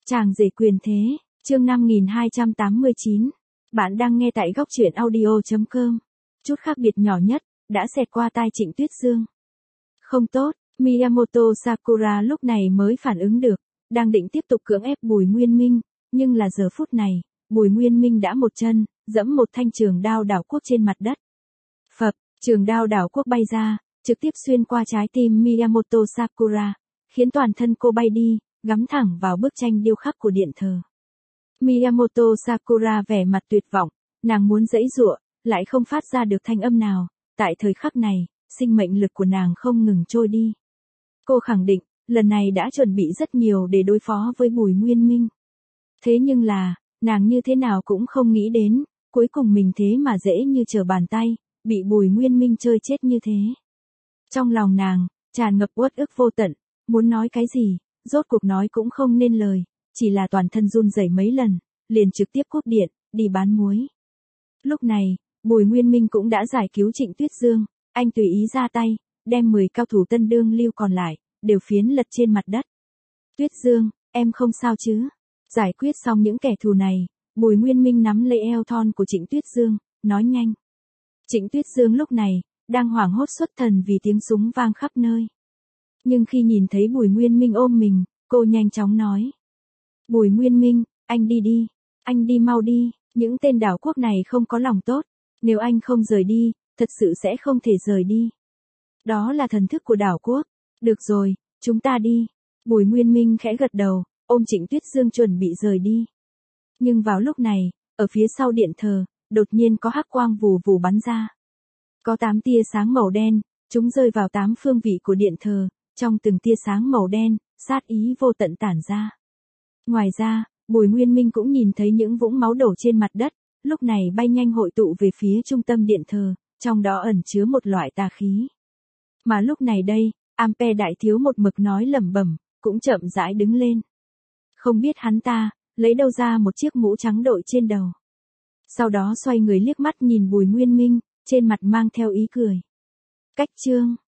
Chàng rể quyền thế, chương 5289. Bạn đang nghe tại góc truyện audio.com. Chút khác biệt nhỏ nhất, đã xẹt qua tai Trịnh Tuyết Dương. Không tốt, Miyamoto Sakura lúc này mới phản ứng được, đang định tiếp tục cưỡng ép Bùi Nguyên Minh, nhưng là giờ phút này, Bùi Nguyên Minh đã một chân, giẫm một thanh trường đao đảo quốc trên mặt đất. Phập, trường đao đảo quốc bay ra, trực tiếp xuyên qua trái tim Miyamoto Sakura, khiến toàn thân cô bay đi, gắm thẳng vào bức tranh điêu khắc của điện thờ. Miyamoto Sakura vẻ mặt tuyệt vọng, nàng muốn giãy giụa, lại không phát ra được thanh âm nào, tại thời khắc này, sinh mệnh lực của nàng không ngừng trôi đi. Cô khẳng định, lần này đã chuẩn bị rất nhiều để đối phó với Bùi Nguyên Minh. Thế nhưng là, nàng như thế nào cũng không nghĩ đến, cuối cùng mình thế mà dễ như trở bàn tay, bị Bùi Nguyên Minh chơi chết như thế. Trong lòng nàng, tràn ngập uất ức vô tận, muốn nói cái gì, rốt cuộc nói cũng không nên lời, chỉ là toàn thân run rẩy mấy lần, liền trực tiếp cúp điện, đi bán muối. Lúc này, Bùi Nguyên Minh cũng đã giải cứu Trịnh Tuyết Dương, anh tùy ý ra tay, đem 10 cao thủ Tân Đương Lưu còn lại, đều phiến lật trên mặt đất. Tuyết Dương, em không sao chứ? Giải quyết xong những kẻ thù này, Bùi Nguyên Minh nắm lấy eo thon của Trịnh Tuyết Dương, nói nhanh. Trịnh Tuyết Dương lúc này, đang hoảng hốt xuất thần vì tiếng súng vang khắp nơi. Nhưng khi nhìn thấy Bùi Nguyên Minh ôm mình, cô nhanh chóng nói. Bùi Nguyên Minh, anh đi đi, anh đi mau đi, những tên đảo quốc này không có lòng tốt, nếu anh không rời đi, thật sự sẽ không thể rời đi. Đó là thần thức của đảo quốc, được rồi, chúng ta đi. Bùi Nguyên Minh khẽ gật đầu, ôm Trịnh Tuyết Dương chuẩn bị rời đi. Nhưng vào lúc này, ở phía sau điện thờ, đột nhiên có hắc quang vù vù bắn ra. Có 8 tia sáng màu đen, chúng rơi vào 8 phương vị của điện thờ, trong từng tia sáng màu đen, sát ý vô tận tản ra. Ngoài ra, Bùi Nguyên Minh cũng nhìn thấy những vũng máu đổ trên mặt đất, lúc này bay nhanh hội tụ về phía trung tâm điện thờ, trong đó ẩn chứa một loại tà khí. Mà lúc này đây, Ampe đại thiếu một mực nói lẩm bẩm, cũng chậm rãi đứng lên. Không biết hắn ta, lấy đâu ra một chiếc mũ trắng đội trên đầu. Sau đó xoay người liếc mắt nhìn Bùi Nguyên Minh, trên mặt mang theo ý cười. Cách chương